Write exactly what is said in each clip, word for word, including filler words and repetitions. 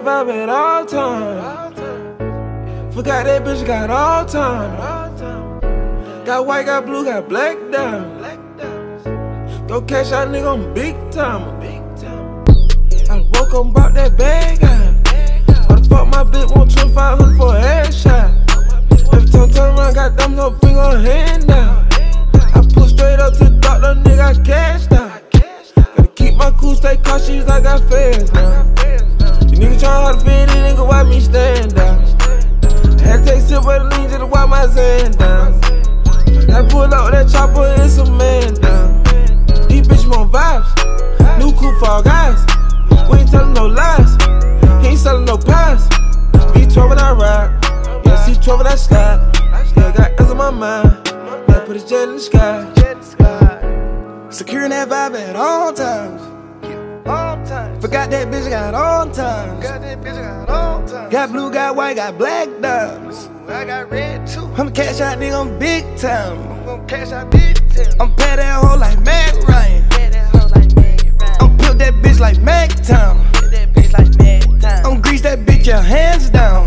that vibe at all times. Forgot that bitch got all time. Got white, got blue, got black down. Go cash out, nigga, I'm big time. I woke up, brought that bag out. Why the fuck my bitch want twenty-five hundred for a headshot? Every time I turn around, got them no finger hand down. I pull straight up to the doctor, nigga, I cashed out. Gotta keep my cool, stay cautious, I got fans now. You niggas try hard to fit in, nigga, why me stand down? Had to take a sip of the lean just to wipe my Zan down. I pull out that chopper, it's a man down. These bitches want vibes, new cool fall guys. We ain't telling no lies, he ain't selling no pies. B twelve when I ride, yeah, C twelve when I slide. Yeah, got S's on my mind, yeah, put his jet in the sky. Securing that vibe at all times. Forgot that bitch got all times. Got blue, got white, got black diamonds. I got red too. I'm a cash out nigga, I'm big time. I'm gon' cash out big time. I'm pay that hoe like Mac Ryan. I'm pimp that bitch like Mac Town. I'm grease that bitch, your hands down.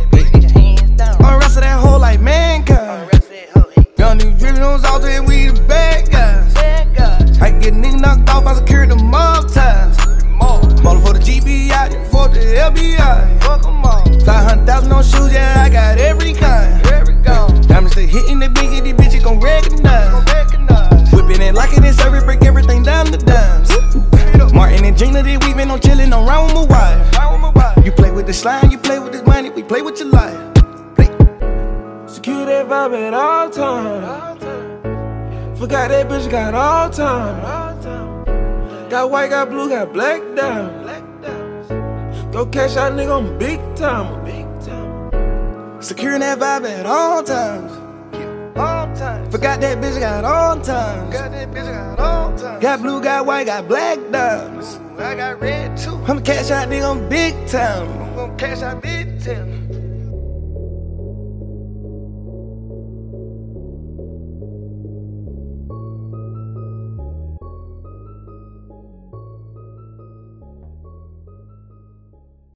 I'm wrestle that hoe like mankind. Young nigga drippin' on salt and we the bad guys. I get nigga knocked off, I secure the mob ties. Model for the G B I, for the L B I. five hundred thousand on shoes, yeah, I got every kind. Diamonds stay hitting the biggie, these bitches gon' recognize. Whippin' it like it is service, break everything down to dimes. Martin and Gina, they we been on chillin' on round with my wife. You play with the slime, you play with this money, we play with your life. Play. Secure that vibe at all times. Forgot that bitch got all time. Got white, got blue, got black down. Go cash out, nigga, I'm big time. Securing that vibe at all times. Forgot that bitch got all times. Got blue, got white, got black diamonds. I got red too. I'm a cash out nigga, I'm big time. I'm gon' cash out big time.